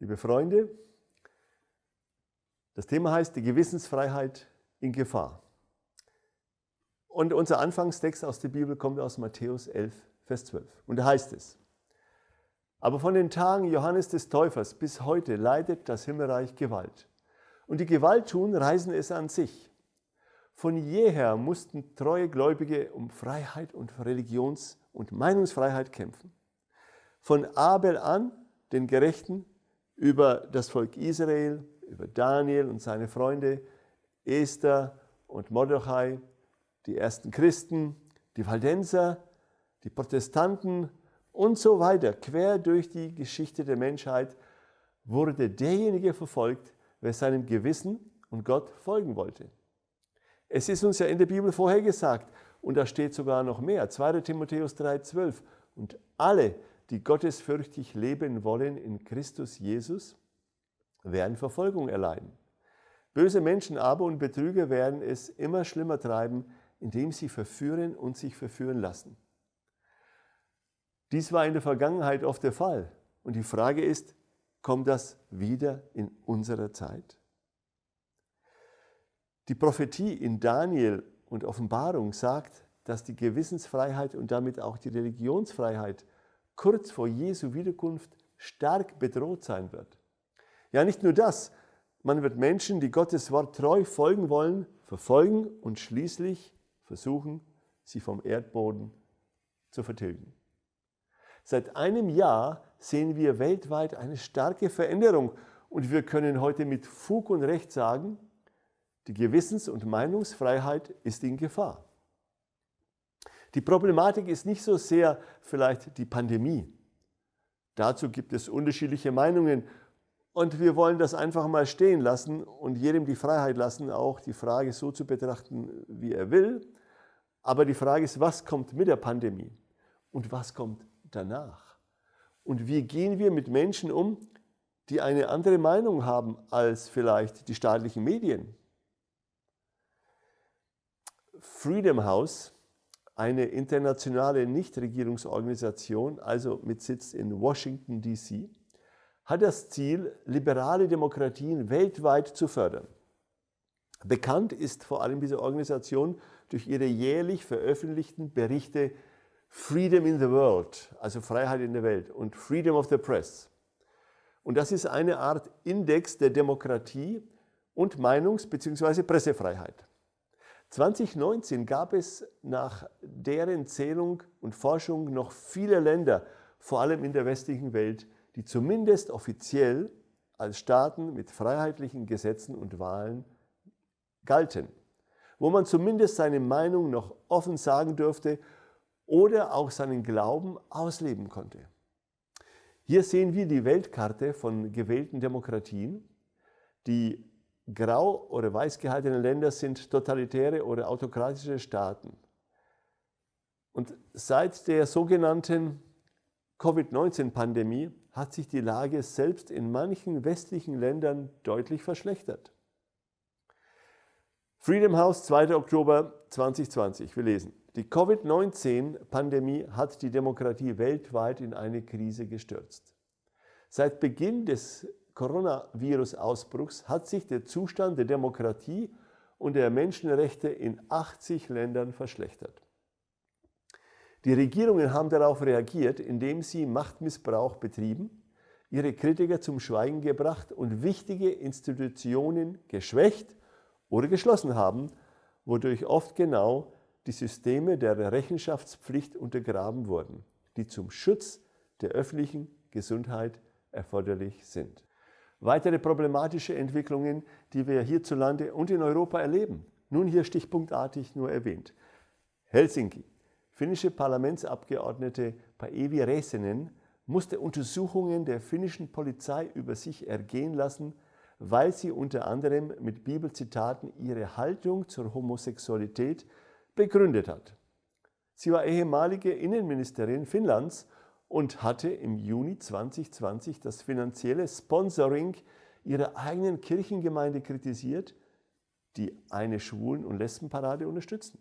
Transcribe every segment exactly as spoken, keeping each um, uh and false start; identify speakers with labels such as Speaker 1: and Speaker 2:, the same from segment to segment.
Speaker 1: Liebe Freunde, das Thema heißt die Gewissensfreiheit in Gefahr. Und unser Anfangstext aus der Bibel kommt aus Matthäus elf, Vers zwölf. Und da heißt es: Aber von den Tagen Johannes des Täufers bis heute leidet das Himmelreich Gewalt. Und die Gewalttun reißen es an sich. Von jeher mussten treue Gläubige um Freiheit und Religions- und Meinungsfreiheit kämpfen. Von Abel an, den Gerechten, über das Volk Israel, über Daniel und seine Freunde, Esther und Mordechai, die ersten Christen, die Waldenser, die Protestanten und so weiter. Quer durch die Geschichte der Menschheit wurde derjenige verfolgt, wer seinem Gewissen und Gott folgen wollte. Es ist uns ja in der Bibel vorhergesagt, und da steht sogar noch mehr, zweiter Timotheus drei, zwölf. Und alle, die gottesfürchtig leben wollen in Christus Jesus, werden Verfolgung erleiden. Böse Menschen aber und Betrüger werden es immer schlimmer treiben, indem sie verführen und sich verführen lassen. Dies war in der Vergangenheit oft der Fall. Und die Frage ist, kommt das wieder in unserer Zeit? Die Prophetie in Daniel und Offenbarung sagt, dass die Gewissensfreiheit und damit auch die Religionsfreiheit kurz vor Jesu Wiederkunft stark bedroht sein wird. Ja, nicht nur das, man wird Menschen, die Gottes Wort treu folgen wollen, verfolgen und schließlich versuchen, sie vom Erdboden zu vertilgen. Seit einem Jahr sehen wir weltweit eine starke Veränderung und wir können heute mit Fug und Recht sagen, die Gewissens- und Meinungsfreiheit ist in Gefahr. Die Problematik ist nicht so sehr vielleicht die Pandemie. Dazu gibt es unterschiedliche Meinungen und wir wollen das einfach mal stehen lassen und jedem die Freiheit lassen, auch die Frage so zu betrachten, wie er will. Aber die Frage ist, was kommt mit der Pandemie und was kommt danach? Und wie gehen wir mit Menschen um, die eine andere Meinung haben als vielleicht die staatlichen Medien? Freedom House, eine internationale Nichtregierungsorganisation, also mit Sitz in Washington, D C, hat das Ziel, liberale Demokratien weltweit zu fördern. Bekannt ist vor allem diese Organisation durch ihre jährlich veröffentlichten Berichte Freedom in the World, also Freiheit in der Welt, und Freedom of the Press. Und das ist eine Art Index der Demokratie und Meinungs- bzw. Pressefreiheit. zwanzig neunzehn gab es nach deren Zählung und Forschung noch viele Länder, vor allem in der westlichen Welt, die zumindest offiziell als Staaten mit freiheitlichen Gesetzen und Wahlen galten, wo man zumindest seine Meinung noch offen sagen durfte oder auch seinen Glauben ausleben konnte. Hier sehen wir die Weltkarte von gewählten Demokratien. Die grau oder weiß gehaltenen Länder sind totalitäre oder autokratische Staaten. Und seit der sogenannten Covid neunzehn Pandemie hat sich die Lage selbst in manchen westlichen Ländern deutlich verschlechtert. Freedom House, zweiter Oktober zweitausendzwanzig. Wir lesen: Die Covid neunzehn Pandemie hat die Demokratie weltweit in eine Krise gestürzt. Seit Beginn des Coronavirus-Ausbruchs hat sich der Zustand der Demokratie und der Menschenrechte in achtzig Ländern verschlechtert. Die Regierungen haben darauf reagiert, indem sie Machtmissbrauch betrieben, ihre Kritiker zum Schweigen gebracht und wichtige Institutionen geschwächt oder geschlossen haben, wodurch oft genau die Systeme der Rechenschaftspflicht untergraben wurden, die zum Schutz der öffentlichen Gesundheit erforderlich sind. Weitere problematische Entwicklungen, die wir hierzulande und in Europa erleben. Nun hier stichpunktartig nur erwähnt. Helsinki. Finnische Parlamentsabgeordnete Päivi Räsänen musste Untersuchungen der finnischen Polizei über sich ergehen lassen, weil sie unter anderem mit Bibelzitaten ihre Haltung zur Homosexualität begründet hat. Sie war ehemalige Innenministerin Finnlands und hatte im Juni zweitausendzwanzig das finanzielle Sponsoring ihrer eigenen Kirchengemeinde kritisiert, die eine Schwulen- und Lesbenparade unterstützen.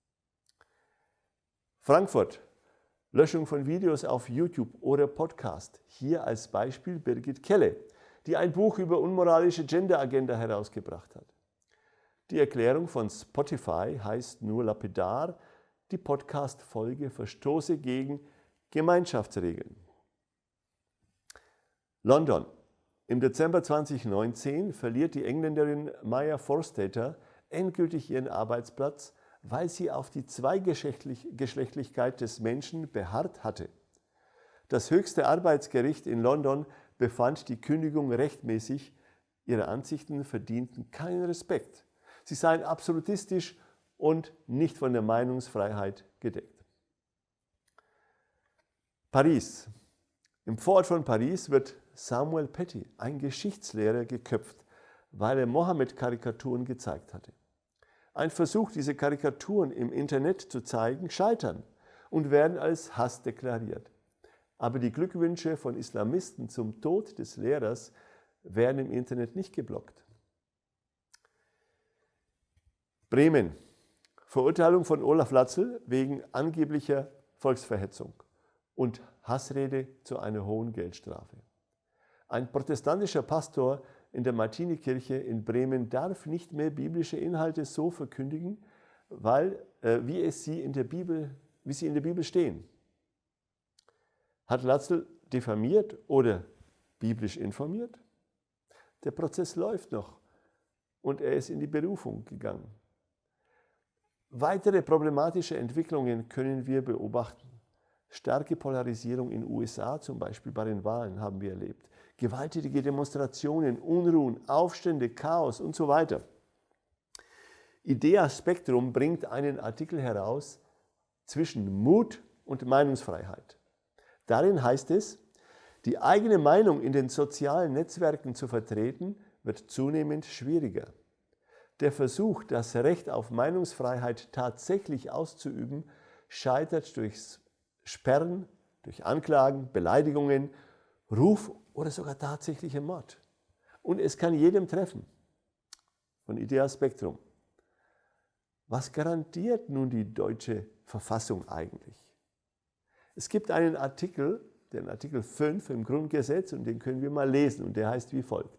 Speaker 1: Frankfurt, Löschung von Videos auf YouTube oder Podcast. Hier als Beispiel Birgit Kelle, die ein Buch über unmoralische Gender-Agenda herausgebracht hat. Die Erklärung von Spotify heißt nur lapidar, die Podcast-Folge verstoße gegen Gemeinschaftsregeln. London. Im Dezember zweitausendneunzehn verliert die Engländerin Maya Forstater endgültig ihren Arbeitsplatz, weil sie auf die Zweigeschlechtlichkeit des Menschen beharrt hatte. Das höchste Arbeitsgericht in London befand die Kündigung rechtmäßig, ihre Ansichten verdienten keinen Respekt. Sie seien absolutistisch und nicht von der Meinungsfreiheit gedeckt. Paris. Im Vorort von Paris wird Samuel Paty, ein Geschichtslehrer, geköpft, weil er Mohammed-Karikaturen gezeigt hatte. Ein Versuch, diese Karikaturen im Internet zu zeigen, scheitern und werden als Hass deklariert. Aber die Glückwünsche von Islamisten zum Tod des Lehrers werden im Internet nicht geblockt. Bremen. Verurteilung von Olaf Latzel wegen angeblicher Volksverhetzung und Hassrede zu einer hohen Geldstrafe. Ein protestantischer Pastor in der Martinikirche in Bremen darf nicht mehr biblische Inhalte so verkündigen, weil, äh, wie, es sie in der Bibel, wie sie in der Bibel stehen. Hat Latzel diffamiert oder biblisch informiert? Der Prozess läuft noch und er ist in die Berufung gegangen. Weitere problematische Entwicklungen können wir beobachten. Starke Polarisierung in den U S A, zum Beispiel bei den Wahlen, haben wir erlebt. Gewalttätige Demonstrationen, Unruhen, Aufstände, Chaos und so weiter. Idea Spektrum bringt einen Artikel heraus zwischen Mut und Meinungsfreiheit. Darin heißt es, die eigene Meinung in den sozialen Netzwerken zu vertreten, wird zunehmend schwieriger. Der Versuch, das Recht auf Meinungsfreiheit tatsächlich auszuüben, scheitert durch Sperren, durch Anklagen, Beleidigungen, Ruf oder sogar tatsächlicher Mord. Und es kann jedem treffen. Von Idea Spektrum. Was garantiert nun die deutsche Verfassung eigentlich? Es gibt einen Artikel, den Artikel fünf im Grundgesetz, und den können wir mal lesen, und der heißt wie folgt.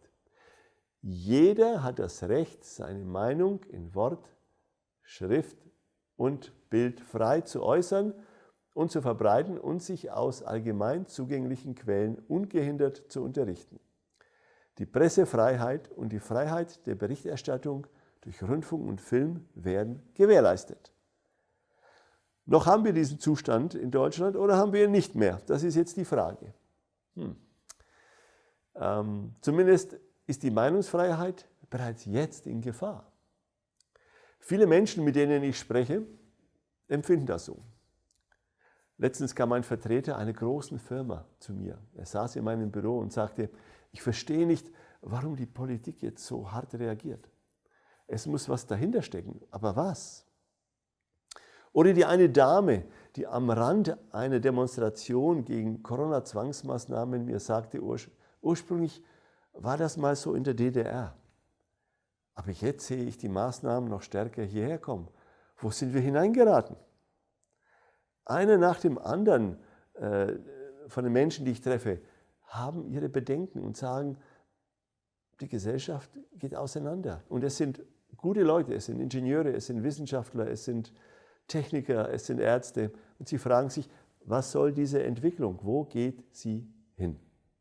Speaker 1: Jeder hat das Recht, seine Meinung in Wort, Schrift und Bild frei zu äußern und zu verbreiten und sich aus allgemein zugänglichen Quellen ungehindert zu unterrichten. Die Pressefreiheit und die Freiheit der Berichterstattung durch Rundfunk und Film werden gewährleistet. Noch haben wir diesen Zustand in Deutschland oder haben wir ihn nicht mehr? Das ist jetzt die Frage. Hm. Ähm, zumindest ist die Meinungsfreiheit bereits jetzt in Gefahr. Viele Menschen, mit denen ich spreche, empfinden das so. Letztens kam ein Vertreter einer großen Firma zu mir. Er saß in meinem Büro und sagte, ich verstehe nicht, warum die Politik jetzt so hart reagiert. Es muss was dahinter stecken, aber was? Oder die eine Dame, die am Rand einer Demonstration gegen Corona-Zwangsmaßnahmen mir sagte, ursprünglich war das mal so in der D D R. Aber jetzt sehe ich die Maßnahmen noch stärker hierher kommen. Wo sind wir hineingeraten? Einer nach dem anderen äh, von den Menschen, die ich treffe, haben ihre Bedenken und sagen, die Gesellschaft geht auseinander. Und es sind gute Leute, es sind Ingenieure, es sind Wissenschaftler, es sind Techniker, es sind Ärzte. Und sie fragen sich, was soll diese Entwicklung? Wo geht sie hin?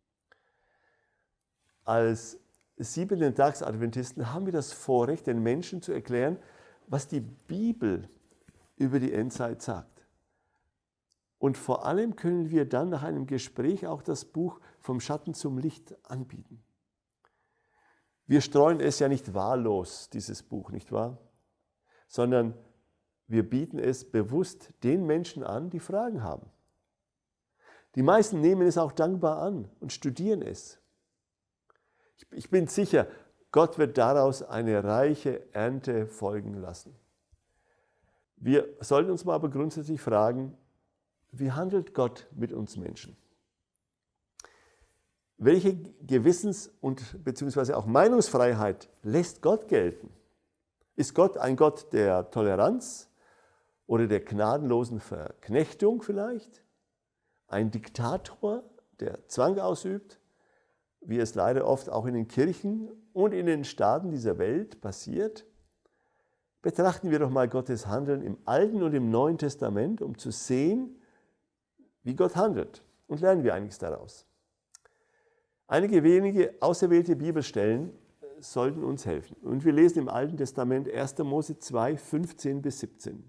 Speaker 1: Als Siebenten-Tags-Adventisten haben wir das Vorrecht, den Menschen zu erklären, was die Bibel über die Endzeit sagt. Und vor allem können wir dann nach einem Gespräch auch das Buch Vom Schatten zum Licht anbieten. Wir streuen es ja nicht wahllos, dieses Buch, nicht wahr? Sondern wir bieten es bewusst den Menschen an, die Fragen haben. Die meisten nehmen es auch dankbar an und studieren es. Ich bin sicher, Gott wird daraus eine reiche Ernte folgen lassen. Wir sollten uns mal aber grundsätzlich fragen, wie handelt Gott mit uns Menschen? Welche Gewissens- und beziehungsweise auch Meinungsfreiheit lässt Gott gelten? Ist Gott ein Gott der Toleranz oder der gnadenlosen Verknechtung vielleicht? Ein Diktator, der Zwang ausübt? wie es leider oft auch in den Kirchen und in den Staaten dieser Welt passiert, betrachten wir doch mal Gottes Handeln im Alten und im Neuen Testament, um zu sehen, wie Gott handelt. Und lernen wir einiges daraus. Einige wenige auserwählte Bibelstellen sollten uns helfen. Und wir lesen im Alten Testament erster Mose zwei, fünfzehn bis siebzehn.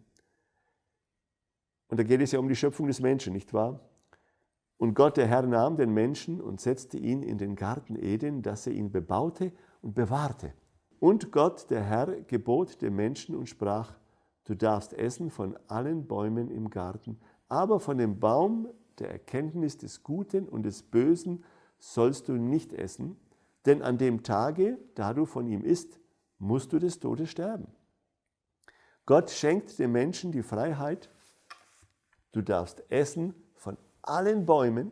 Speaker 1: Und da geht es ja um die Schöpfung des Menschen, nicht wahr? Und Gott, der Herr, nahm den Menschen und setzte ihn in den Garten Eden, dass er ihn bebaute und bewahrte. Und Gott, der Herr, gebot dem Menschen und sprach, du darfst essen von allen Bäumen im Garten, aber von dem Baum der Erkenntnis des Guten und des Bösen sollst du nicht essen, denn an dem Tage, da du von ihm isst, musst du des Todes sterben. Gott schenkt dem Menschen die Freiheit, du darfst essen von allen Bäumen,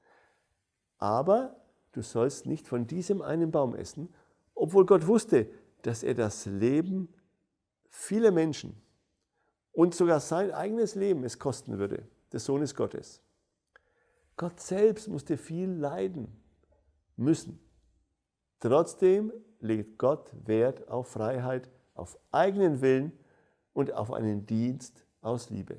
Speaker 1: aber du sollst nicht von diesem einen Baum essen, obwohl Gott wusste, dass er das Leben vieler Menschen und sogar sein eigenes Leben es kosten würde, des Sohnes Gottes. Gott selbst musste viel leiden müssen. Trotzdem legt Gott Wert auf Freiheit, auf eigenen Willen und auf einen Dienst aus Liebe.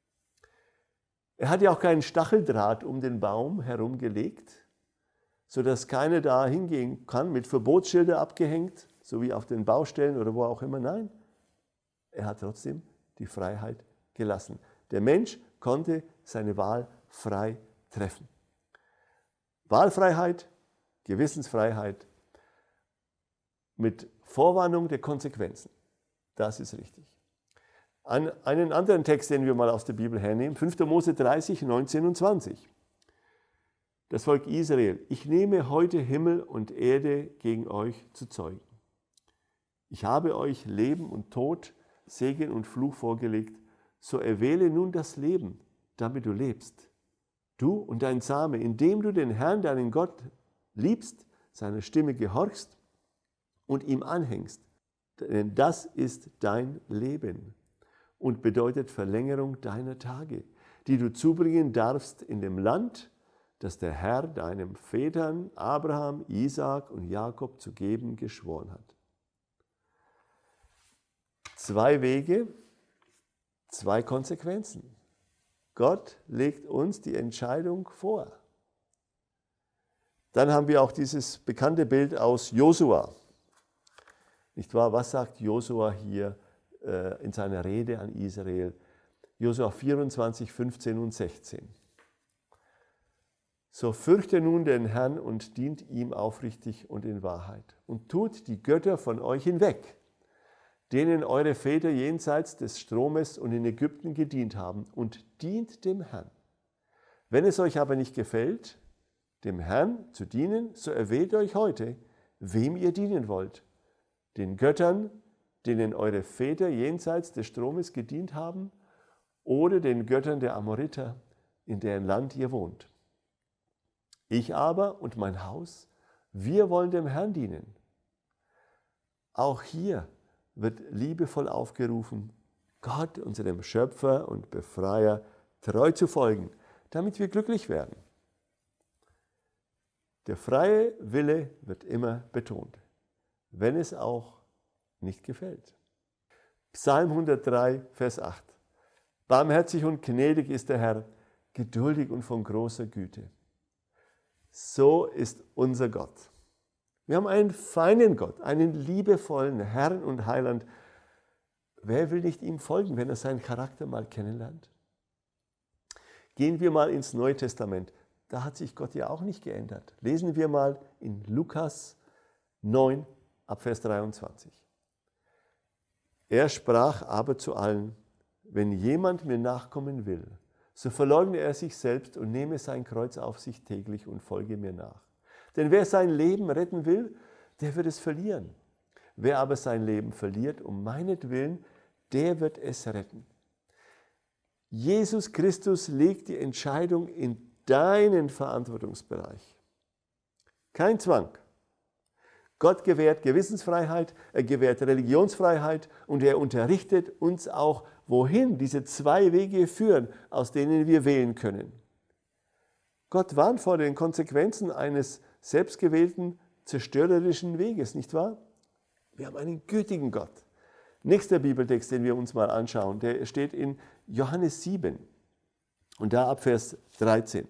Speaker 1: Er hat ja auch keinen Stacheldraht um den Baum herumgelegt, sodass keiner da hingehen kann, mit Verbotsschilder abgehängt, so wie auf den Baustellen oder wo auch immer. Nein, er hat trotzdem die Freiheit gelassen. Der Mensch konnte seine Wahl frei treffen. Wahlfreiheit, Gewissensfreiheit mit Vorwarnung der Konsequenzen. Das ist richtig. An einen anderen Text, den wir mal aus der Bibel hernehmen, fünfter Mose dreißig, neunzehn und zwanzig. Das Volk Israel, ich nehme heute Himmel und Erde gegen euch zu Zeugen. Ich habe euch Leben und Tod, Segen und Fluch vorgelegt, so erwähle nun das Leben, damit du lebst. Du und dein Same, indem du den Herrn, deinen Gott, liebst, seiner Stimme gehorchst und ihm anhängst. Denn das ist dein Leben und bedeutet Verlängerung deiner Tage, die du zubringen darfst in dem Land, das der Herr deinem Vätern Abraham, Isaak und Jakob zu geben geschworen hat. Zwei Wege, zwei Konsequenzen. Gott legt uns die Entscheidung vor. Dann haben wir auch dieses bekannte Bild aus Josua. Nicht wahr? Was sagt Josua hier äh, in seiner Rede an Israel? Josua vierundzwanzig, fünfzehn und sechzehn. So fürchte nun den Herrn und dient ihm aufrichtig und in Wahrheit und tut die Götter von euch hinweg, denen eure Väter jenseits des Stromes und in Ägypten gedient haben, und dient dem Herrn. Wenn es euch aber nicht gefällt, dem Herrn zu dienen, so erwählt euch heute, wem ihr dienen wollt. Den Göttern, denen eure Väter jenseits des Stromes gedient haben, oder den Göttern der Amoriter, in deren Land ihr wohnt. Ich aber und mein Haus, wir wollen dem Herrn dienen. Auch hier wird liebevoll aufgerufen, Gott, unserem Schöpfer und Befreier, treu zu folgen, damit wir glücklich werden. Der freie Wille wird immer betont, wenn es auch nicht gefällt. Psalm hundertdrei, Vers acht. Barmherzig und gnädig ist der Herr, geduldig und von großer Güte. So ist unser Gott. Wir haben einen feinen Gott, einen liebevollen Herrn und Heiland. Wer will nicht ihm folgen, wenn er seinen Charakter mal kennenlernt? Gehen wir mal ins Neue Testament. Da hat sich Gott ja auch nicht geändert. Lesen wir mal in Lukas neun, ab Vers dreiundzwanzig. Er sprach aber zu allen, wenn jemand mir nachkommen will, so verleugne er sich selbst und nehme sein Kreuz auf sich täglich und folge mir nach. Denn wer sein Leben retten will, der wird es verlieren. Wer aber sein Leben verliert um meinetwillen, der wird es retten. Jesus Christus legt die Entscheidung in deinen Verantwortungsbereich. Kein Zwang. Gott gewährt Gewissensfreiheit, er gewährt Religionsfreiheit und er unterrichtet uns auch, wohin diese zwei Wege führen, aus denen wir wählen können. Gott warnt vor den Konsequenzen eines selbstgewählten, zerstörerischen Weges, nicht wahr? Wir haben einen gütigen Gott. Nächster Bibeltext, den wir uns mal anschauen, der steht in Johannes sieben und da ab Vers dreizehn.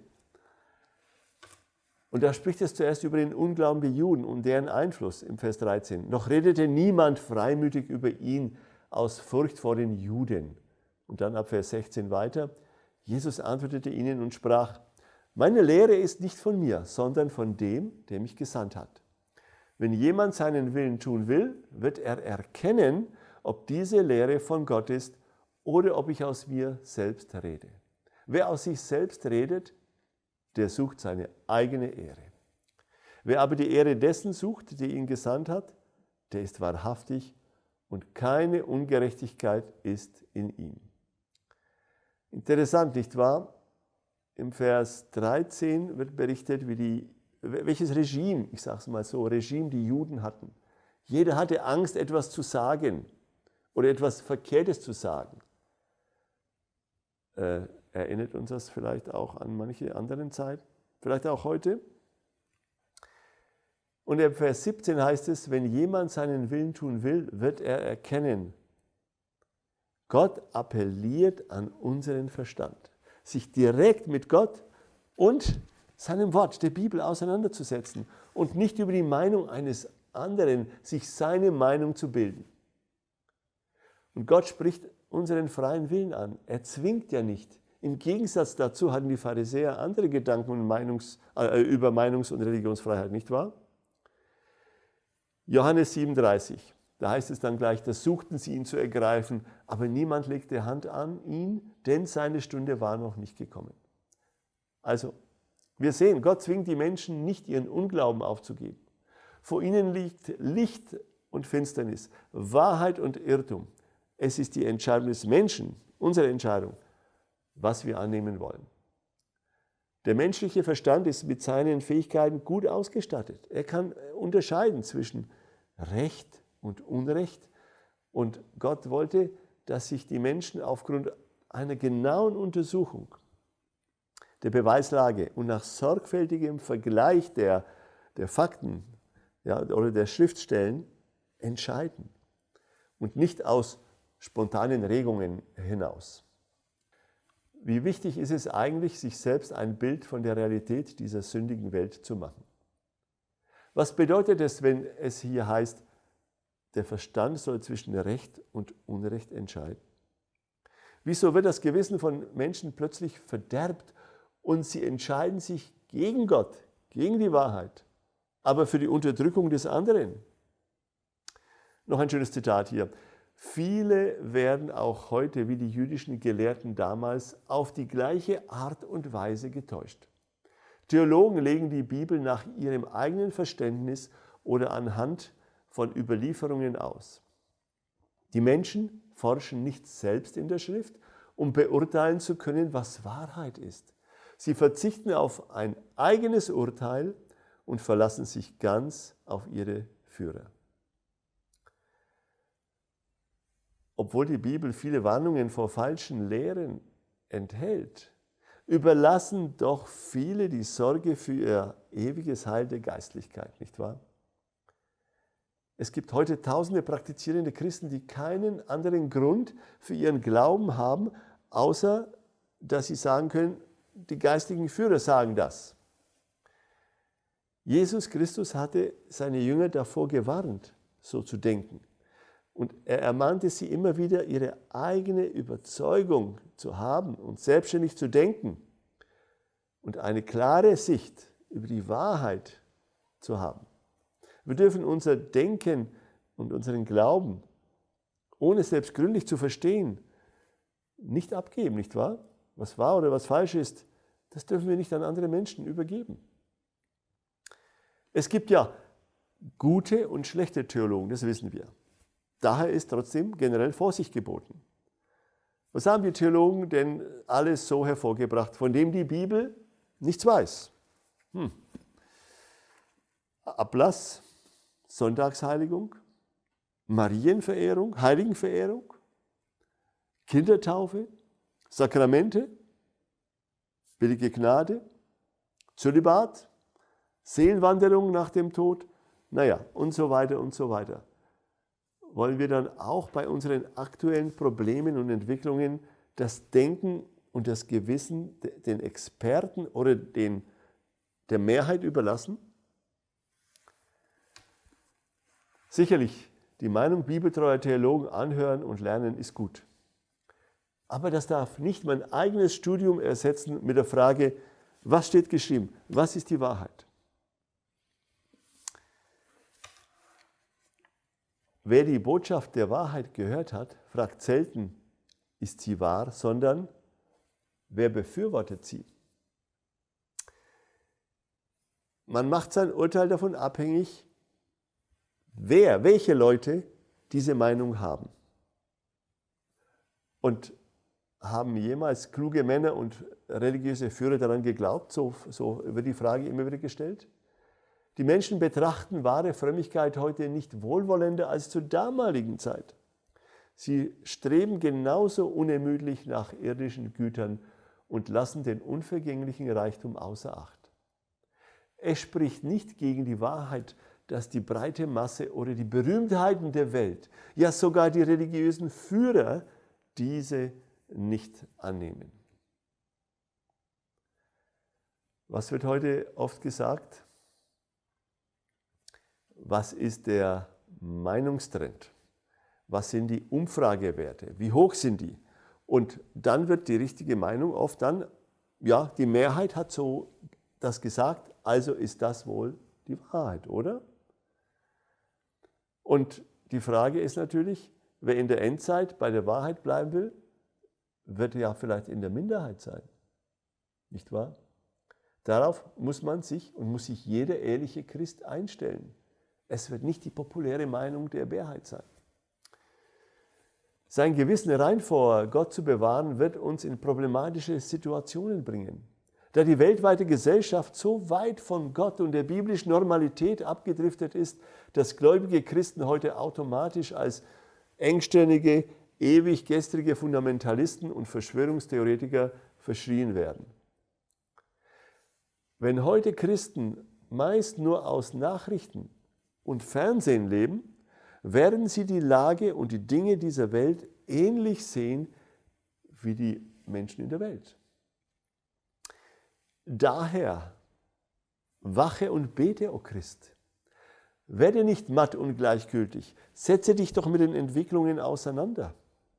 Speaker 1: Und da spricht es zuerst über den Unglauben der Juden und deren Einfluss im Vers dreizehn. Noch redete niemand freimütig über ihn aus Furcht vor den Juden. Und dann ab Vers sechzehn weiter. Jesus antwortete ihnen und sprach, meine Lehre ist nicht von mir, sondern von dem, der mich gesandt hat. Wenn jemand seinen Willen tun will, wird er erkennen, ob diese Lehre von Gott ist oder ob ich aus mir selbst rede. Wer aus sich selbst redet, der sucht seine eigene Ehre. Wer aber die Ehre dessen sucht, der ihn gesandt hat, der ist wahrhaftig und keine Ungerechtigkeit ist in ihm. Interessant, nicht wahr? Im Vers dreizehn wird berichtet, wie die, welches Regime, ich sage es mal so, Regime die Juden hatten. Jeder hatte Angst, etwas zu sagen oder etwas Verkehrtes zu sagen. Äh, erinnert uns das vielleicht auch an manche anderen Zeiten, vielleicht auch heute? Und im Vers siebzehn heißt es, wenn jemand seinen Willen tun will, wird er erkennen. Gott appelliert an unseren Verstand, sich direkt mit Gott und seinem Wort, der Bibel, auseinanderzusetzen und nicht über die Meinung eines anderen, sich seine Meinung zu bilden. Und Gott spricht unseren freien Willen an. Er zwingt ja nicht. Im Gegensatz dazu hatten die Pharisäer andere Gedanken und Meinungs, äh, über Meinungs- und Religionsfreiheit, nicht wahr? Johannes siebenunddreißig, da heißt es dann gleich, da suchten sie ihn zu ergreifen, aber niemand legte Hand an ihn, denn seine Stunde war noch nicht gekommen. Also, wir sehen, Gott zwingt die Menschen nicht, ihren Unglauben aufzugeben. Vor ihnen liegt Licht und Finsternis, Wahrheit und Irrtum. Es ist die Entscheidung des Menschen, unsere Entscheidung, was wir annehmen wollen. Der menschliche Verstand ist mit seinen Fähigkeiten gut ausgestattet. Er kann unterscheiden zwischen Recht und Unrecht. Und Gott wollte, dass sich die Menschen aufgrund einer genauen Untersuchung der Beweislage und nach sorgfältigem Vergleich der, der Fakten ja, oder der Schriftstellen entscheiden und nicht aus spontanen Regungen hinaus. Wie wichtig ist es eigentlich, sich selbst ein Bild von der Realität dieser sündigen Welt zu machen? Was bedeutet es, wenn es hier heißt, der Verstand soll zwischen Recht und Unrecht entscheiden? Wieso wird das Gewissen von Menschen plötzlich verderbt und sie entscheiden sich gegen Gott, gegen die Wahrheit, aber für die Unterdrückung des anderen? Noch ein schönes Zitat hier. Viele werden auch heute, wie die jüdischen Gelehrten damals, auf die gleiche Art und Weise getäuscht. Theologen legen die Bibel nach ihrem eigenen Verständnis oder anhand von Überlieferungen aus. Die Menschen forschen nicht selbst in der Schrift, um beurteilen zu können, was Wahrheit ist. Sie verzichten auf ein eigenes Urteil und verlassen sich ganz auf ihre Führer. Obwohl die Bibel viele Warnungen vor falschen Lehren enthält, überlassen doch viele die Sorge für ihr ewiges Heil der Geistlichkeit, nicht wahr? Es gibt heute tausende praktizierende Christen, die keinen anderen Grund für ihren Glauben haben, außer dass sie sagen können, die geistlichen Führer sagen das. Jesus Christus hatte seine Jünger davor gewarnt, so zu denken. Und er ermahnte sie immer wieder, ihre eigene Überzeugung zu haben und selbstständig zu denken und eine klare Sicht über die Wahrheit zu haben. Wir dürfen unser Denken und unseren Glauben, ohne es selbst gründlich zu verstehen, nicht abgeben, nicht wahr? Was wahr oder was falsch ist, das dürfen wir nicht an andere Menschen übergeben. Es gibt ja gute und schlechte Theologen, das wissen wir. Daher ist trotzdem generell Vorsicht geboten. Was haben die Theologen denn alles so hervorgebracht, von dem die Bibel nichts weiß? Hm. Ablass, Sonntagsheiligung, Marienverehrung, Heiligenverehrung, Kindertaufe, Sakramente, billige Gnade, Zölibat, Seelenwanderung nach dem Tod, naja, und so weiter und so weiter. Wollen wir dann auch bei unseren aktuellen Problemen und Entwicklungen das Denken und das Gewissen den Experten oder den, der Mehrheit überlassen? Sicherlich, die Meinung bibeltreuer Theologen anhören und lernen ist gut. Aber das darf nicht mein eigenes Studium ersetzen mit der Frage, was steht geschrieben, was ist die Wahrheit? Wer die Botschaft der Wahrheit gehört hat, fragt selten, ist sie wahr, sondern wer befürwortet sie? Man macht sein Urteil davon abhängig, wer, welche Leute diese Meinung haben. Und haben jemals kluge Männer und religiöse Führer daran geglaubt? So, so wird die Frage immer wieder gestellt. Die Menschen betrachten wahre Frömmigkeit heute nicht wohlwollender als zur damaligen Zeit. Sie streben genauso unermüdlich nach irdischen Gütern und lassen den unvergänglichen Reichtum außer Acht. Es spricht nicht gegen die Wahrheit, dass die breite Masse oder die Berühmtheiten der Welt, ja sogar die religiösen Führer, diese nicht annehmen. Was wird heute oft gesagt? Was ist der Meinungstrend? Was sind die Umfragewerte? Wie hoch sind die? Und dann wird die richtige Meinung oft dann, ja, die Mehrheit hat so das gesagt, also ist das wohl die Wahrheit, oder? Und die Frage ist natürlich, wer in der Endzeit bei der Wahrheit bleiben will, wird ja vielleicht in der Minderheit sein, nicht wahr? Darauf muss man sich und muss sich jeder ehrliche Christ einstellen. Es wird nicht die populäre Meinung der Mehrheit sein. Sein Gewissen rein vor Gott zu bewahren, wird uns in problematische Situationen bringen. Da die weltweite Gesellschaft so weit von Gott und der biblischen Normalität abgedriftet ist, dass gläubige Christen heute automatisch als engstirnige, ewig gestrige Fundamentalisten und Verschwörungstheoretiker verschrien werden. Wenn heute Christen meist nur aus Nachrichten und Fernsehen leben, werden sie die Lage und die Dinge dieser Welt ähnlich sehen wie die Menschen in der Welt. Daher, wache und bete, o Christ. Werde nicht matt und gleichgültig. Setze dich doch mit den Entwicklungen auseinander.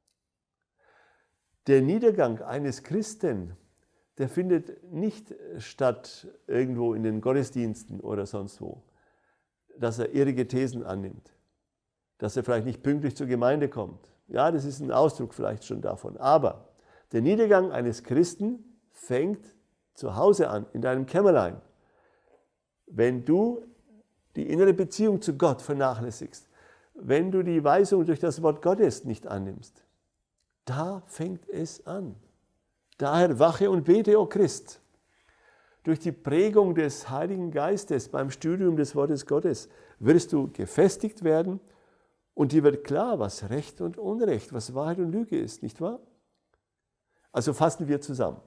Speaker 1: Der Niedergang eines Christen, der findet nicht statt irgendwo in den Gottesdiensten oder sonst wo, dass er irrige Thesen annimmt, dass er vielleicht nicht pünktlich zur Gemeinde kommt. Ja, das ist ein Ausdruck vielleicht schon davon. Aber der Niedergang eines Christen fängt zu Hause an, in deinem Kämmerlein. Wenn du die innere Beziehung zu Gott vernachlässigst, wenn du die Weisung durch das Wort Gottes nicht annimmst, da fängt es an. Daher wache und bete, o Christ. Durch die Prägung des Heiligen Geistes beim Studium des Wortes Gottes wirst du gefestigt werden und dir wird klar, was Recht und Unrecht, was Wahrheit und Lüge ist, nicht wahr? Also fassen wir zusammen.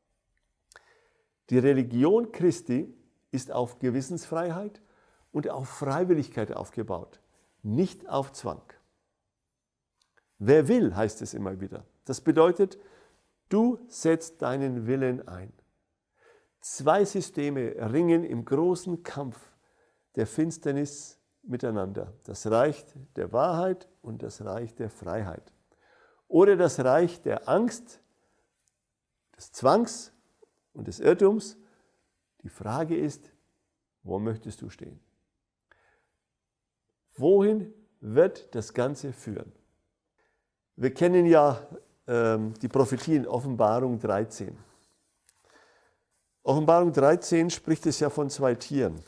Speaker 1: Die Religion Christi ist auf Gewissensfreiheit und auf Freiwilligkeit aufgebaut, nicht auf Zwang. Wer will, heißt es immer wieder. Das bedeutet, du setzt deinen Willen ein. Zwei Systeme ringen im großen Kampf der Finsternis miteinander. Das Reich der Wahrheit und das Reich der Freiheit. Oder das Reich der Angst, des Zwangs und des Irrtums. Die Frage ist, wo möchtest du stehen? Wohin wird das Ganze führen? Wir kennen ja ähm, die Prophetie in Offenbarung dreizehn. Offenbarung dreizehn spricht es ja von zwei Tieren.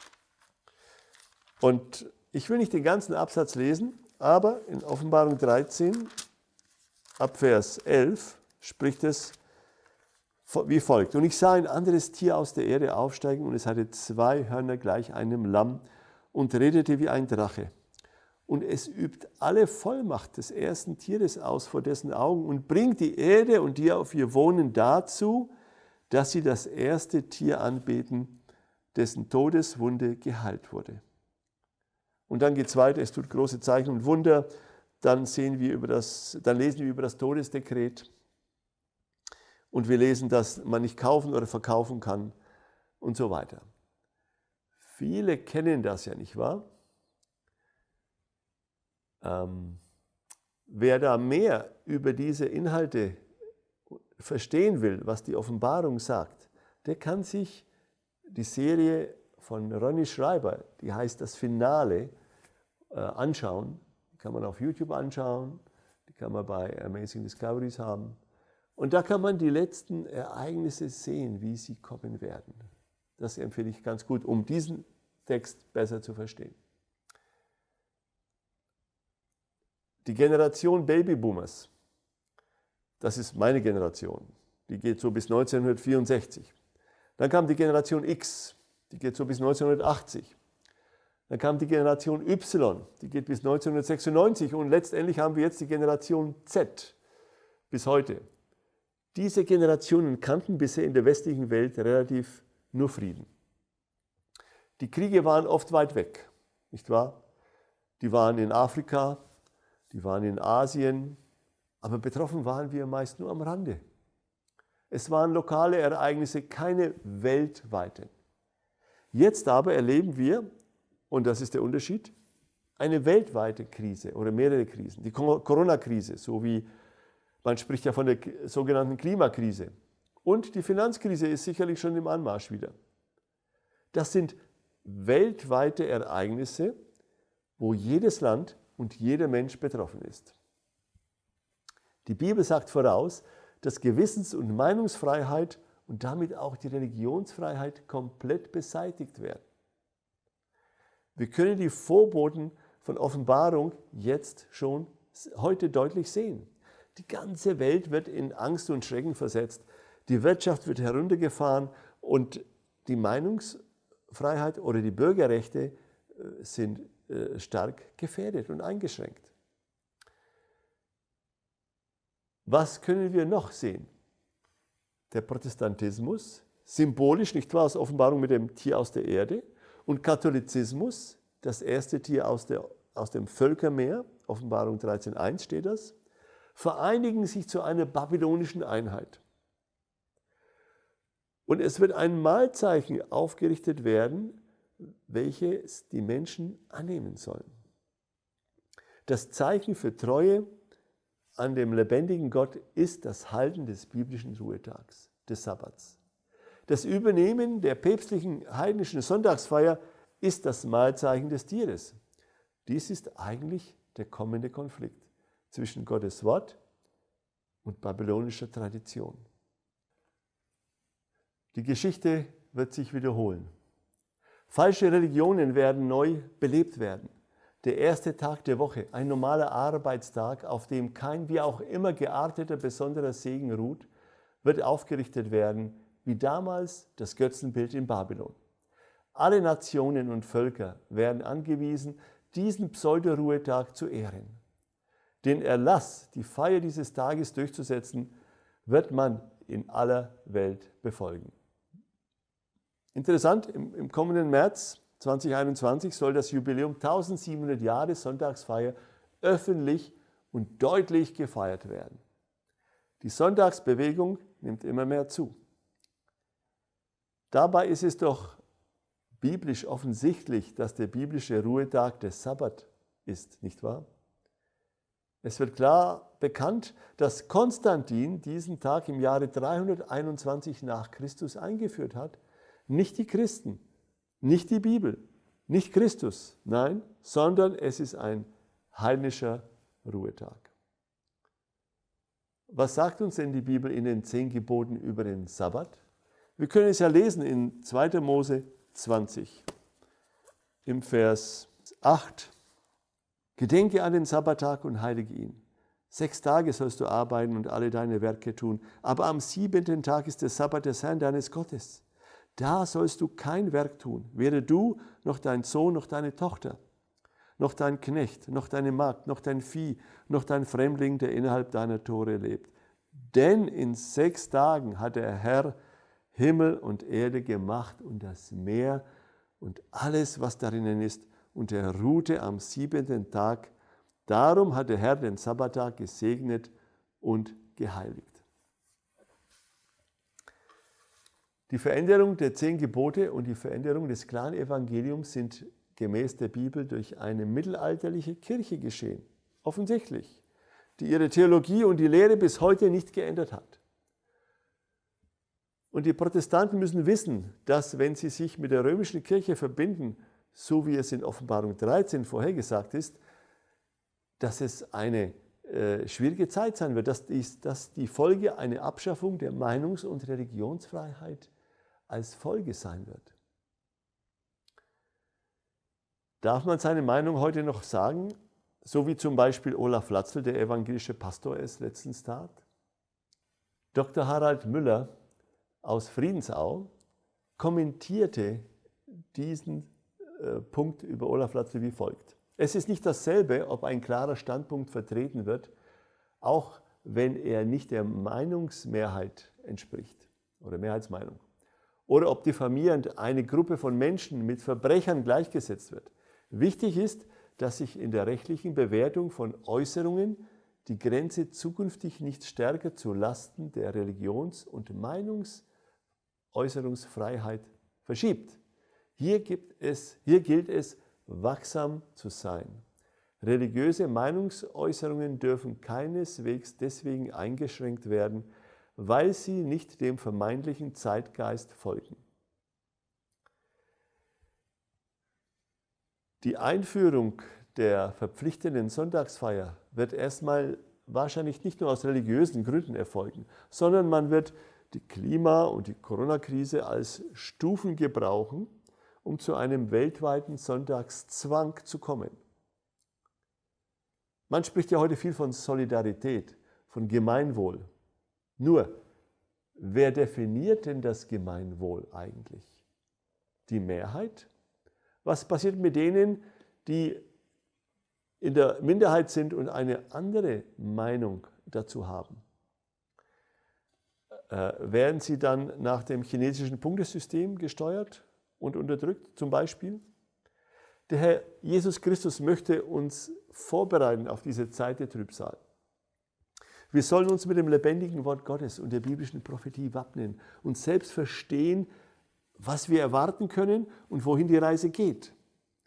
Speaker 1: Und ich will nicht den ganzen Absatz lesen, aber in Offenbarung dreizehn, ab Vers elf, spricht es wie folgt. Und ich sah ein anderes Tier aus der Erde aufsteigen und es hatte zwei Hörner gleich einem Lamm und redete wie ein Drache. Und es übt alle Vollmacht des ersten Tieres aus vor dessen Augen und bringt die Erde und die auf ihr wohnen dazu, dass sie das erste Tier anbeten, dessen Todeswunde geheilt wurde. Und dann geht es weiter, es tut große Zeichen und Wunder. Dann, sehen wir über das, dann lesen wir über das Todesdekret. Und wir lesen, dass man nicht kaufen oder verkaufen kann und so weiter. Viele kennen das ja, nicht wahr? Ähm, wer da mehr über diese Inhalte verstehen will, was die Offenbarung sagt, der kann sich die Serie von Ronny Schreiber, die heißt Das Finale, äh, anschauen. Die kann man auf YouTube anschauen, die kann man bei Amazing Discoveries haben. Und da kann man die letzten Ereignisse sehen, wie sie kommen werden. Das empfehle ich ganz gut, um diesen Text besser zu verstehen. Die Generation Babyboomers, das ist meine Generation, die geht so bis neunzehnhundertvierundsechzig. Dann kam die Generation X, die geht so bis neunzehnhundertachtzig. Dann kam die Generation Y, die geht bis neunzehnhundertsechsundneunzig. Und letztendlich haben wir jetzt die Generation Z bis heute. Diese Generationen kannten bisher in der westlichen Welt relativ nur Frieden. Die Kriege waren oft weit weg, nicht wahr? Die waren in Afrika, die waren in Asien, aber betroffen waren wir meist nur am Rande. Es waren lokale Ereignisse, keine weltweiten. Jetzt aber erleben wir, und das ist der Unterschied, eine weltweite Krise oder mehrere Krisen. Die Corona-Krise, so wie man spricht ja von der sogenannten Klimakrise. Und die Finanzkrise ist sicherlich schon im Anmarsch wieder. Das sind weltweite Ereignisse, wo jedes Land und jeder Mensch betroffen ist. Die Bibel sagt voraus, dass Gewissens- und Meinungsfreiheit und damit auch die Religionsfreiheit komplett beseitigt werden. Wir können die Vorboten von Offenbarung jetzt schon heute deutlich sehen. Die ganze Welt wird in Angst und Schrecken versetzt. Die Wirtschaft wird heruntergefahren und die Meinungsfreiheit oder die Bürgerrechte sind stark gefährdet und eingeschränkt. Was können wir noch sehen? Der Protestantismus, symbolisch, nicht wahr, aus Offenbarung mit dem Tier aus der Erde, und Katholizismus, das erste Tier aus, der, aus dem Völkermeer, Offenbarung dreizehn eins steht das, vereinigen sich zu einer babylonischen Einheit. Und es wird ein Mahlzeichen aufgerichtet werden, welches die Menschen annehmen sollen. Das Zeichen für Treue an dem lebendigen Gott ist das Halten des biblischen Ruhetags, des Sabbats. Das Übernehmen der päpstlichen heidnischen Sonntagsfeier ist das Mahlzeichen des Tieres. Dies ist eigentlich der kommende Konflikt zwischen Gottes Wort und babylonischer Tradition. Die Geschichte wird sich wiederholen. Falsche Religionen werden neu belebt werden. Der erste Tag der Woche, ein normaler Arbeitstag, auf dem kein wie auch immer gearteter besonderer Segen ruht, wird aufgerichtet werden, wie damals das Götzenbild in Babylon. Alle Nationen und Völker werden angewiesen, diesen Pseudoruhetag zu ehren. Den Erlass, die Feier dieses Tages durchzusetzen, wird man in aller Welt befolgen. Interessant, im, im kommenden März zweitausendeinundzwanzig soll das Jubiläum tausendsiebenhundert Jahre Sonntagsfeier öffentlich und deutlich gefeiert werden. Die Sonntagsbewegung nimmt immer mehr zu. Dabei ist es doch biblisch offensichtlich, dass der biblische Ruhetag der Sabbat ist, nicht wahr? Es wird klar bekannt, dass Konstantin diesen Tag im Jahre dreihunderteinundzwanzig nach Christus eingeführt hat. Nicht die Christen, nicht die Bibel, nicht Christus, nein, sondern es ist ein heidnischer Ruhetag. Was sagt uns denn die Bibel in den zehn Geboten über den Sabbat? Wir können es ja lesen in zweiter Mose zwanzig, im Vers acht. Gedenke an den Sabbattag und heilige ihn. Sechs Tage sollst du arbeiten und alle deine Werke tun, aber am siebenten Tag ist der Sabbat des Herrn deines Gottes. Da sollst du kein Werk tun, weder du, noch dein Sohn, noch deine Tochter, noch dein Knecht, noch deine Magd, noch dein Vieh, noch dein Fremdling, der innerhalb deiner Tore lebt. Denn in sechs Tagen hat der Herr Himmel und Erde gemacht und das Meer und alles, was darinnen ist, und er ruhte am siebenten Tag. Darum hat der Herr den Sabbattag gesegnet und geheiligt. Die Veränderung der zehn Gebote und die Veränderung des klaren Evangeliums sind gemäß der Bibel durch eine mittelalterliche Kirche geschehen. Offensichtlich, die ihre Theologie und die Lehre bis heute nicht geändert hat. Und die Protestanten müssen wissen, dass wenn sie sich mit der römischen Kirche verbinden, so wie es in Offenbarung dreizehn vorhergesagt ist, dass es eine äh, schwierige Zeit sein wird, dass die, dass die Folge eine Abschaffung der Meinungs- und Religionsfreiheit als Folge sein wird. Darf man seine Meinung heute noch sagen, so wie zum Beispiel Olaf Latzel, der evangelische Pastor, es letztens tat? Doktor Harald Müller aus Friedensau kommentierte diesen äh, Punkt über Olaf Latzel wie folgt. Es ist nicht dasselbe, ob ein klarer Standpunkt vertreten wird, auch wenn er nicht der Meinungsmehrheit entspricht oder Mehrheitsmeinung, oder ob diffamierend eine Gruppe von Menschen mit Verbrechern gleichgesetzt wird. Wichtig ist, dass sich in der rechtlichen Bewertung von Äußerungen die Grenze zukünftig nicht stärker zu Lasten der Religions- und Meinungsäußerungsfreiheit verschiebt. Hier, gibt es, hier gilt es, wachsam zu sein. Religiöse Meinungsäußerungen dürfen keineswegs deswegen eingeschränkt werden, weil sie nicht dem vermeintlichen Zeitgeist folgen. Die Einführung der verpflichtenden Sonntagsfeier wird erstmal wahrscheinlich nicht nur aus religiösen Gründen erfolgen, sondern man wird die Klima- und die Corona-Krise als Stufen gebrauchen, um zu einem weltweiten Sonntagszwang zu kommen. Man spricht ja heute viel von Solidarität, von Gemeinwohl. Nur, wer definiert denn das Gemeinwohl eigentlich? Die Mehrheit? Was passiert mit denen, die in der Minderheit sind und eine andere Meinung dazu haben? Äh, werden sie dann nach dem chinesischen Punktesystem gesteuert und unterdrückt zum Beispiel? Der Herr Jesus Christus möchte uns vorbereiten auf diese Zeit der Trübsal. Wir sollen uns mit dem lebendigen Wort Gottes und der biblischen Prophetie wappnen und selbst verstehen, was wir erwarten können und wohin die Reise geht.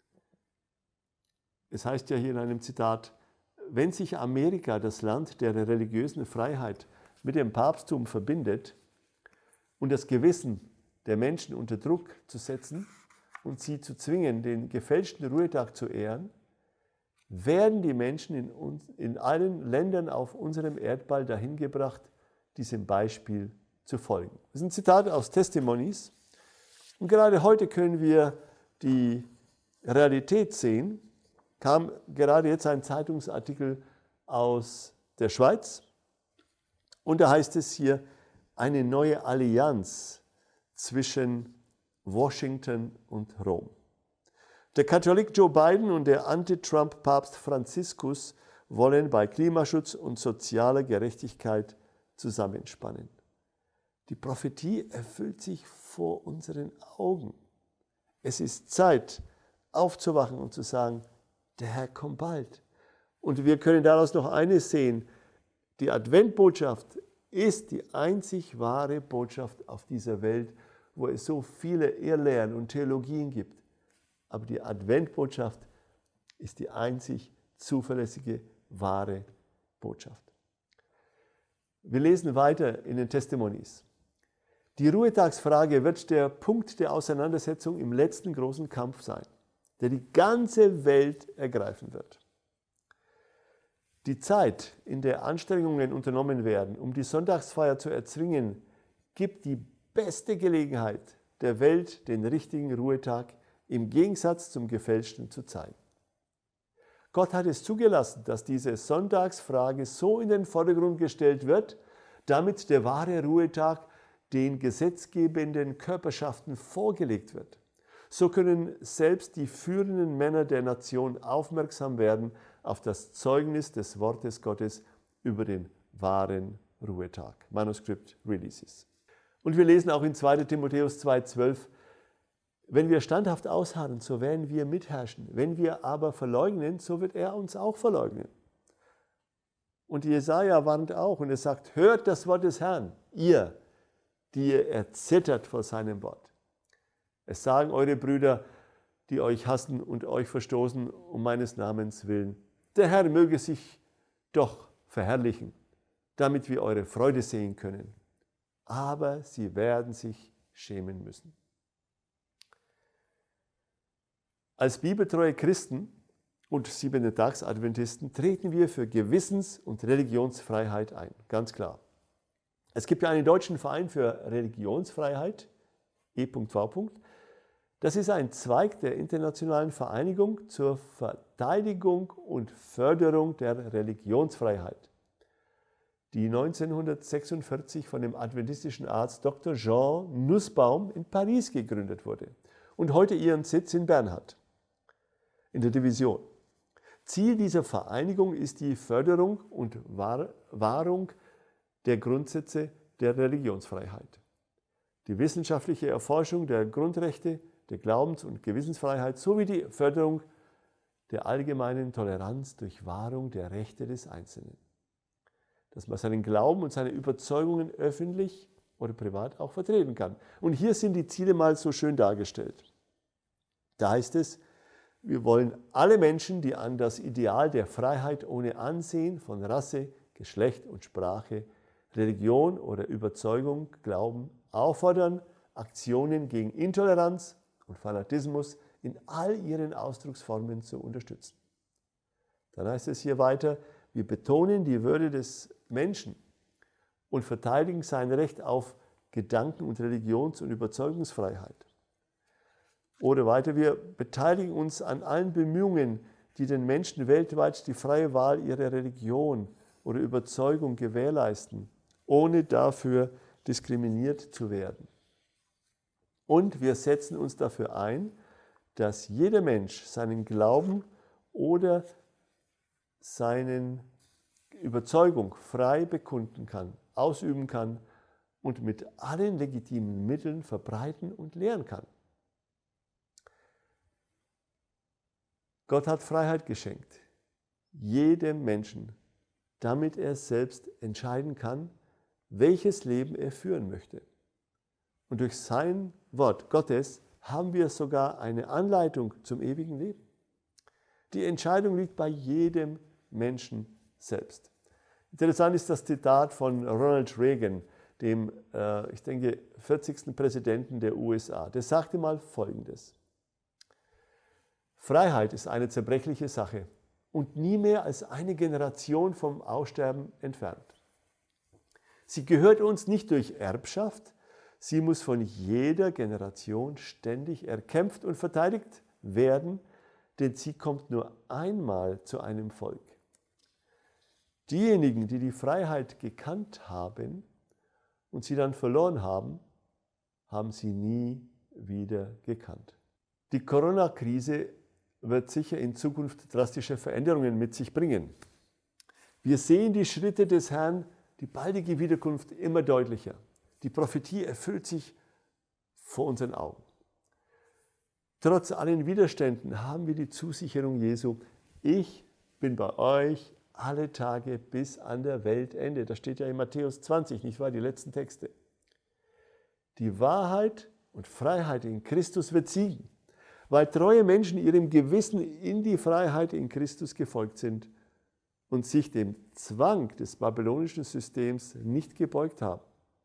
Speaker 1: Es heißt ja hier in einem Zitat, wenn sich Amerika, das Land der religiösen Freiheit, mit dem Papsttum verbindet und das Gewissen der Menschen unter Druck zu setzen und sie zu zwingen, den gefälschten Ruhetag zu ehren, werden die Menschen in, uns, in allen Ländern auf unserem Erdball dahin gebracht, diesem Beispiel zu folgen. Das ist ein Zitat aus Testimonies. Und gerade heute können wir die Realität sehen. Kam gerade jetzt ein Zeitungsartikel aus der Schweiz und da heißt es hier, eine neue Allianz zwischen Washington und Rom. Der Katholik Joe Biden und der Anti-Trump-Papst Franziskus wollen bei Klimaschutz und sozialer Gerechtigkeit zusammenspannen. Die Prophetie erfüllt sich vor unseren Augen. Es ist Zeit, aufzuwachen und zu sagen, der Herr kommt bald. Und wir können daraus noch eines sehen, die Adventbotschaft ist die einzig wahre Botschaft auf dieser Welt, wo es so viele Irrlehren und Theologien gibt. Aber die Adventbotschaft ist die einzig zuverlässige, wahre Botschaft. Wir lesen weiter in den Testimonies. Die Ruhetagsfrage wird der Punkt der Auseinandersetzung im letzten großen Kampf sein, der die ganze Welt ergreifen wird. Die Zeit, in der Anstrengungen unternommen werden, um die Sonntagsfeier zu erzwingen, gibt die beste Gelegenheit der Welt, den richtigen Ruhetag im Gegensatz zum gefälschten zu zeigen. Gott hat es zugelassen, dass diese Sonntagsfrage so in den Vordergrund gestellt wird, damit der wahre Ruhetag den gesetzgebenden Körperschaften vorgelegt wird. So können selbst die führenden Männer der Nation aufmerksam werden auf das Zeugnis des Wortes Gottes über den wahren Ruhetag. Manuskript Releases. Und wir lesen auch in zweiter Timotheus zwei zwölf, wenn wir standhaft ausharren, so werden wir mitherrschen. Wenn wir aber verleugnen, so wird er uns auch verleugnen. Und Jesaja warnt auch und er sagt, hört das Wort des Herrn, ihr, die ihr erzittert vor seinem Wort. Es sagen eure Brüder, die euch hassen und euch verstoßen um meines Namens willen. Der Herr möge sich doch verherrlichen, damit wir eure Freude sehen können. Aber sie werden sich schämen müssen. Als bibeltreue Christen und Siebente-Tags-Adventisten treten wir für Gewissens- und Religionsfreiheit ein, ganz klar. Es gibt ja einen deutschen Verein für Religionsfreiheit, E V. Das ist ein Zweig der Internationalen Vereinigung zur Verteidigung und Förderung der Religionsfreiheit, die neunzehnhundertsechsundvierzig von dem adventistischen Arzt Doktor Jean Nussbaum in Paris gegründet wurde und heute ihren Sitz in Bern hat, in der Division. Ziel dieser Vereinigung ist die Förderung und Wahrung der Grundsätze der Religionsfreiheit, die wissenschaftliche Erforschung der Grundrechte, der Glaubens- und Gewissensfreiheit sowie die Förderung der allgemeinen Toleranz durch Wahrung der Rechte des Einzelnen. Dass man seinen Glauben und seine Überzeugungen öffentlich oder privat auch vertreten kann. Und hier sind die Ziele mal so schön dargestellt. Da heißt es, wir wollen alle Menschen, die an das Ideal der Freiheit ohne Ansehen von Rasse, Geschlecht und Sprache, Religion oder Überzeugung glauben, auffordern, Aktionen gegen Intoleranz und Fanatismus in all ihren Ausdrucksformen zu unterstützen. Dann heißt es hier weiter, wir betonen die Würde des Menschen und verteidigen sein Recht auf Gedanken- und Religions- und Überzeugungsfreiheit. Oder weiter, wir beteiligen uns an allen Bemühungen, die den Menschen weltweit die freie Wahl ihrer Religion oder Überzeugung gewährleisten, ohne dafür diskriminiert zu werden. Und wir setzen uns dafür ein, dass jeder Mensch seinen Glauben oder seine Überzeugung frei bekunden kann, ausüben kann und mit allen legitimen Mitteln verbreiten und lehren kann. Gott hat Freiheit geschenkt, jedem Menschen, damit er selbst entscheiden kann, welches Leben er führen möchte. Und durch sein Wort Gottes haben wir sogar eine Anleitung zum ewigen Leben. Die Entscheidung liegt bei jedem Menschen selbst. Interessant ist das Zitat von Ronald Reagan, dem, äh, ich denke, vierzigsten Präsidenten der U S A. Der sagte mal Folgendes: Freiheit ist eine zerbrechliche Sache und nie mehr als eine Generation vom Aussterben entfernt. Sie gehört uns nicht durch Erbschaft, sie muss von jeder Generation ständig erkämpft und verteidigt werden, denn sie kommt nur einmal zu einem Volk. Diejenigen, die die Freiheit gekannt haben und sie dann verloren haben, haben sie nie wieder gekannt. Die Corona-Krise wird sicher in Zukunft drastische Veränderungen mit sich bringen. Wir sehen die Schritte des Herrn, die baldige Wiederkunft, immer deutlicher. Die Prophetie erfüllt sich vor unseren Augen. Trotz allen Widerständen haben wir die Zusicherung Jesu, ich bin bei euch alle Tage bis an der Weltende. Das steht ja in Matthäus zwanzig, nicht wahr? Die letzten Texte. Die Wahrheit und Freiheit in Christus wird siegen, weil treue Menschen ihrem Gewissen in die Freiheit in Christus gefolgt sind und sich dem Zwang des babylonischen Systems nicht gebeugt haben.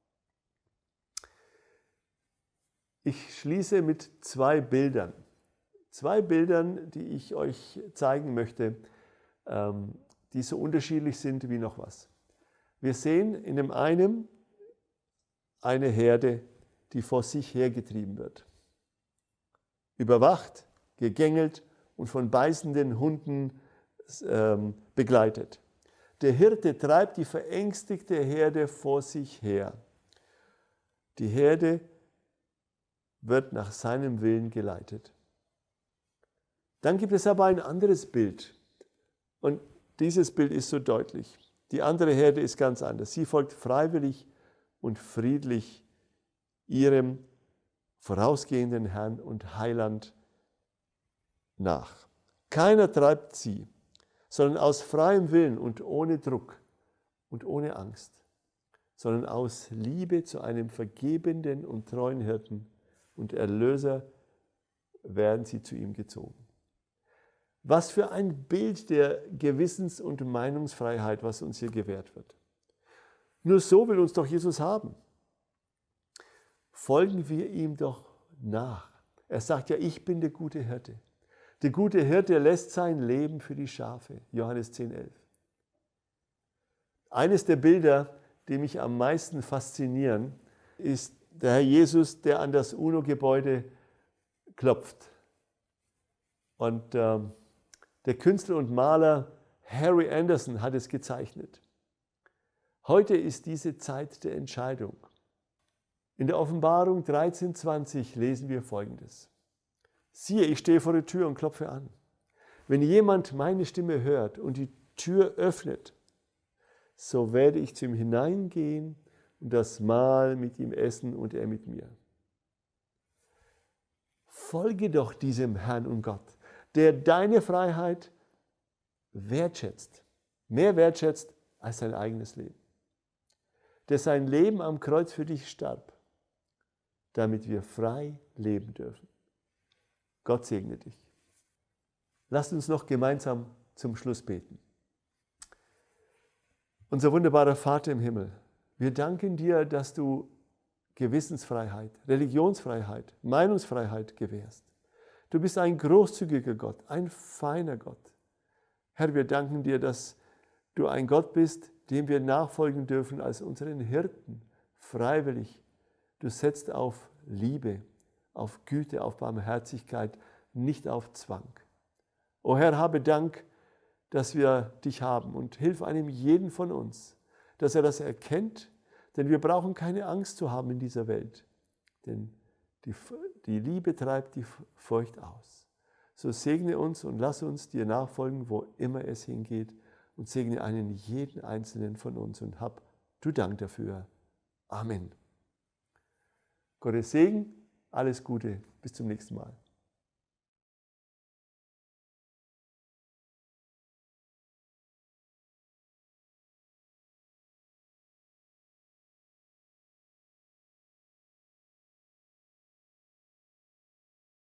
Speaker 1: Ich schließe mit zwei Bildern. Zwei Bildern, die ich euch zeigen möchte, die so unterschiedlich sind wie noch was. Wir sehen in dem einen eine Herde, die vor sich hergetrieben wird. Überwacht, gegängelt und von beißenden Hunden ähm, begleitet. Der Hirte treibt die verängstigte Herde vor sich her. Die Herde wird nach seinem Willen geleitet. Dann gibt es aber ein anderes Bild. Und dieses Bild ist so deutlich. Die andere Herde ist ganz anders. Sie folgt freiwillig und friedlich ihrem vorausgehenden Herrn und Heiland nach. Keiner treibt sie, sondern aus freiem Willen und ohne Druck und ohne Angst, sondern aus Liebe zu einem vergebenden und treuen Hirten und Erlöser werden sie zu ihm gezogen. Was für ein Bild der Gewissens- und Meinungsfreiheit, was uns hier gewährt wird. Nur so will uns doch Jesus haben. Folgen wir ihm doch nach. Er sagt ja, ich bin der gute Hirte. Der gute Hirte lässt sein Leben für die Schafe. Johannes zehn, elf. Eines der Bilder, die mich am meisten faszinieren, ist der Herr Jesus, der an das UNO-Gebäude klopft. Und äh, der Künstler und Maler Harry Anderson hat es gezeichnet. Heute ist diese Zeit der Entscheidung. In der Offenbarung dreizehn, zwanzig lesen wir Folgendes. Siehe, ich stehe vor der Tür und klopfe an. Wenn jemand meine Stimme hört und die Tür öffnet, so werde ich zu ihm hineingehen und das Mahl mit ihm essen und er mit mir. Folge doch diesem Herrn und Gott, der deine Freiheit wertschätzt, mehr wertschätzt als sein eigenes Leben. Der sein Leben am Kreuz für dich starb, damit wir frei leben dürfen. Gott segne dich. Lasst uns noch gemeinsam zum Schluss beten. Unser wunderbarer Vater im Himmel, wir danken dir, dass du Gewissensfreiheit, Religionsfreiheit, Meinungsfreiheit gewährst. Du bist ein großzügiger Gott, ein feiner Gott. Herr, wir danken dir, dass du ein Gott bist, dem wir nachfolgen dürfen als unseren Hirten, freiwillig. Du setzt auf Liebe, auf Güte, auf Barmherzigkeit, nicht auf Zwang. O Herr, habe Dank, dass wir dich haben und hilf einem jeden von uns, dass er das erkennt, denn wir brauchen keine Angst zu haben in dieser Welt, denn die, die Liebe treibt die Furcht aus. So segne uns und lass uns dir nachfolgen, wo immer es hingeht und segne einen jeden einzelnen von uns und hab du Dank dafür. Amen. Gottes Segen, alles Gute, bis zum nächsten Mal.